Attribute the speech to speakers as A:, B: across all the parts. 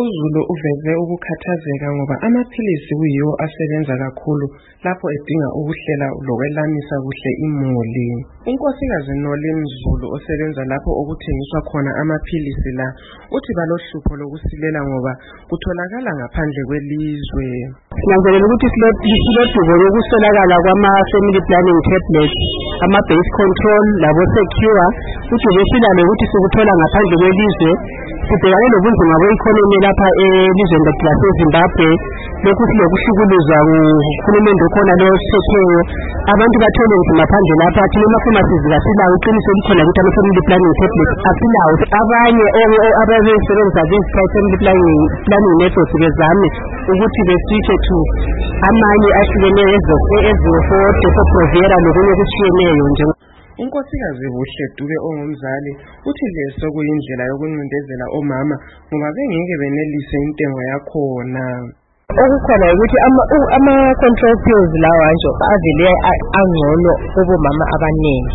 A: uZulu uveze ukukhathazeka ngoba amaphilisi kuyiwo asebenza kakhulu lapho edinga ukuhlela lokwelamisa kuhle imuli. Unkosikazi Nolin Zulu osebenza lapho okuthengiswa khona amaphilisi la uthi balohlupho lokusilela ngoba kutholakala ngaphandle kwelizwe.
B: Sinanzelela ukuthi silodubo lokuswelakala kwama-family planning tablets, ama-base control labo secure, uthi besilale ukuthi sikuthola ngaphandle kwelizwe. Sibhekane nobunzima be-economy lapha elizweni lethu laseZimbabwe. Lokhu silokuhlukuluzwa nguhulumende okhona lo osiphetheyo. Abantu bathole nzima phandle lapha, thina ama-pharmacies kasilawo iqiniso likhona ukuthi ama-family planning tablets asilawo. Abanye ababesebenzisa family planning methods bezame ukuthi beswitche to amanye ahlukeneyo ezo-Depo-Provera lokunye okutshiyeneyo nje.
A: Unkosikazi Buhle Dube ongumzali uthi leso kuyindlela yokuncindezela omama ngoba bengeke benelise intengo yakhona.
B: Okukhona ukuthi ama-control pills lawa nje avele angcono kubomama abaningi.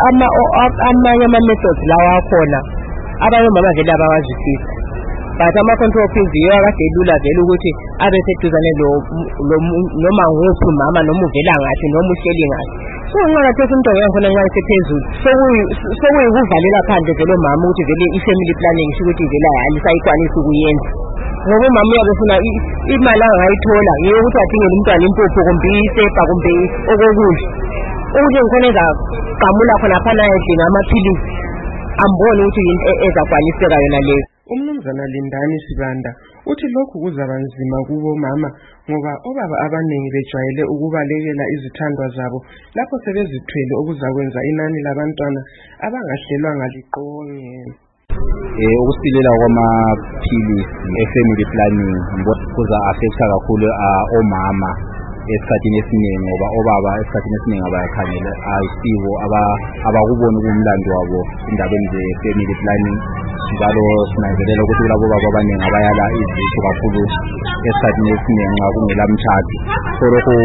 B: Amanye ama-methods lawa akhona abanye omama vele abawazwisisi. But ama-control pills yiyo akade lula vele ukuthi abe seduzane noma nguphi umama noma uvela ngathi noma uhleli ngathi. So ngakathetha into yakhona nxa isephezulu sokuyikuvalela phandle vele omama ukuthi vele i-family planning ukuthi vele ayisayikwanisi ukuyenza. Ngoba umama uyabefuna imali angayithola yiyo ukuthi adingele umntwana impuphu kumbe isepa kumbe okokudla. Ukuthi ngikhona ezagamula khona phana edinga amaphilisi ambone ukuthi yinto ezakwaniseka yona leyo.
A: Umnumzana Lindani Sibanda uthi lokhu kuzaba nzima kubo mama ngoba obaba abaningi bejwayele ukubalekela izithandwa zabo lapho sebezithwele okuzakwenza inani labantwana abangahlelwanga liqonge.
C: Ukusilela kwamaphilisi e-family planning kuza affecta kakhulu omama esikhathini esiningi ngoba obaba esikhathini esiningi abayakhangela ayisibo abakubona kumlando wabo indabeni ze-family planning. Njalo sinanzelela ukuthi labo baba abaningi abayala izisu kakhulu esikhathini esiningi nxa kungela mtshado. So lokho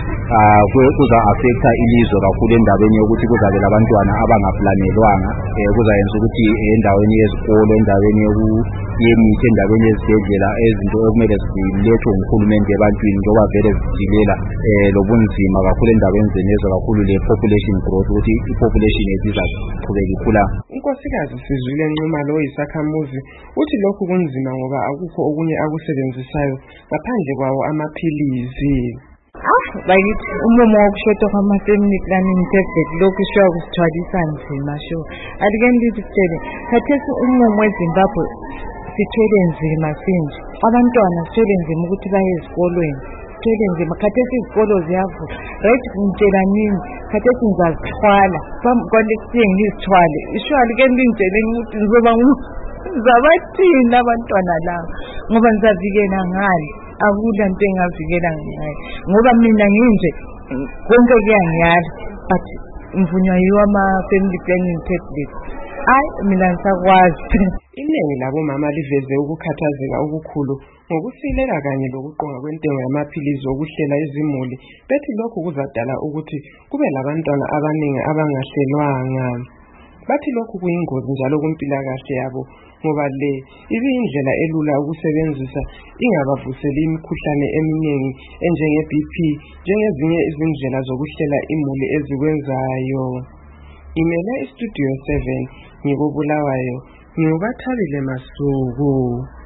C: kuza affecta ilizwe kakhulu endabeni yokuthi kuzabe labantwana abangaplanelwanga. Kuzayenza ukuthi endaweni yezikolo, endaweni yemithi, endaweni yezibhedlela izinto okumele zilethwe nguhulumende ebantwini njengoba vele zidilela lobunzima kakhulu endaweni zenezwe kakhulu le-population growth ukuthi i-population yethu izaqhubeka ikhula.
A: Unkosikazi Sizwile Ncuma lo yisakhamuzi uthi lokhu kunzima ngoba akukho okunye akusebenzisayo ngaphandle kwawo amaphilisi.
D: Bakithi umumo wokushoda kwama-family planning tablet lokhu shuwa kusithwalisa nzima sho. Alike ngitshele khathesi umumo weZimbabwe sithwele nzima sinje. Abantwana sithwele nzima ukuthi baye ezikolweni. Sithwele nzima khathesi izikolo ziyavula. Right ngitshela nini khathesi ngizazithwala. Kwalesiye ngizithwale. Isho alike ngitshele ukuthi ngizabathina abantwana laba ngoba ngizavikela ngani. Akula nto engavikela ngayo ngoba mina nginje konke kuyangiyala but ngivunywa yiwo ama-family planning tablets. Mina ngisakwazi.
A: Iningi labomama liveze ukukhathazeka okukhulu ngokusilela kanye lokuqonga kwentengo yamaphilisi okuhlela izimuli bethi lokhu kuzadala ukuthi kube labantwana abaningi abangahlelwanga. Bathi lokhu kuyingozi njalo kumpilakahle yabo ngoba le ibiyindlela elula ukusebenzisa ingabavuseli imikhuhlane eminingi enjenge-BP njengezinye izindlela zokuhlela imuli ezikwenzayo. Imele iStudio 7 ngikubulawayo ngiubathabile Masuku.